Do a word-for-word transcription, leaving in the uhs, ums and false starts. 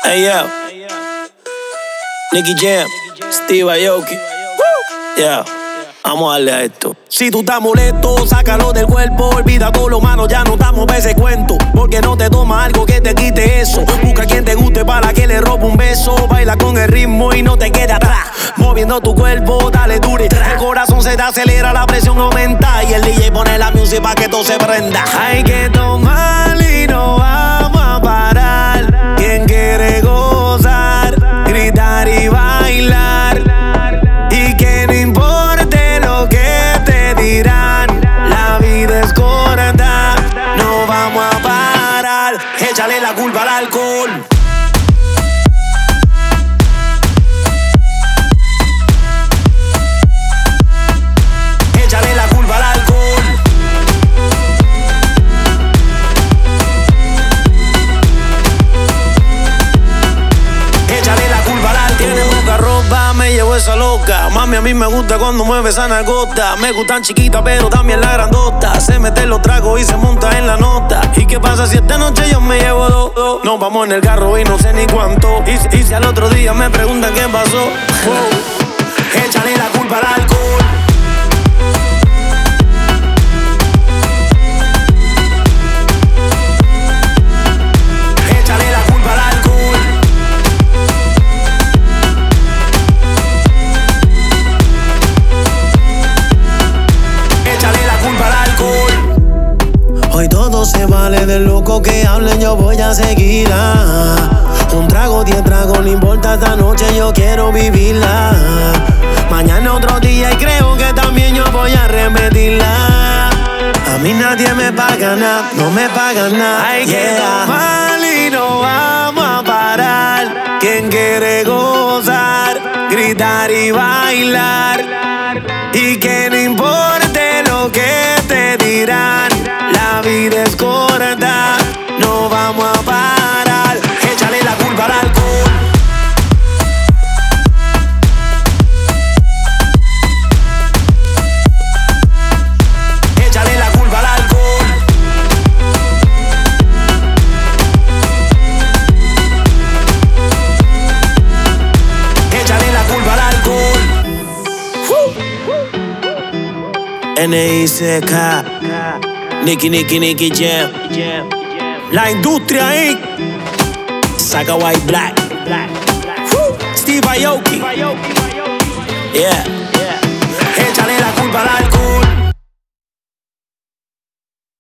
Hey yo, Nicky Jam, Steve Aoki. Yeah, vamos a darle a esto. Si tú estás molesto, sácalo del cuerpo. Olvida todo lo malo, ya no estamos pa' ese cuento. Porque no te toma algo que te quite eso. Busca quien te guste para que le robe un beso. Baila con el ritmo y no te quede atrás. Moviendo tu cuerpo, dale dure. El corazón se te acelera, la presión aumenta. Y el D J pone la música para que todo se prenda. Hay que tomar y no vamos a parar. Quien quiere gozar, gritar y bailar. Y que no importe lo que te dirán. La vida es corta, no vamos a parar. Échale la culpa al alcohol. Échale la culpa al alcohol. Échale la culpa al alcohol. Tiene poca ropa, me llevo esa loca. Mami, a mí me gusta cuando mueve esa nalgota. Me gustan chiquitas, pero también la grandota. Se mete los tragos y se monta en la nota. ¿Y qué pasa si esta noche yo me llevo dos? dos? Nos vamos en el carro y no sé ni cuánto. Y, y si al otro día me preguntan qué pasó. Wow. Échale la culpa al alcohol. Échale la culpa al alcohol. Échale la culpa al alcohol. Hoy todo se vale, de loco que hablen yo voy a seguir. Ah. Un trago, diez tragos, no importa, esta noche yo quiero vivirla. Mañana otro día y creo que también yo voy a repetirla. A mí nadie me paga nada, no me paga nada. Hay que tomar y no vamos a parar. Quien quiere gozar, gritar y bailar. Y que no importe lo que te dirán. La vida es corta, no vamos a parar. Échale la culpa al alcohol. Échale la culpa al alcohol. Échale la culpa al alcohol. N I C K, Nicky, Nicky, Nicky Jam. La industria incorporated. Saga White Black. Steve Aoki. Yeah. Échale la culpa al alcohol.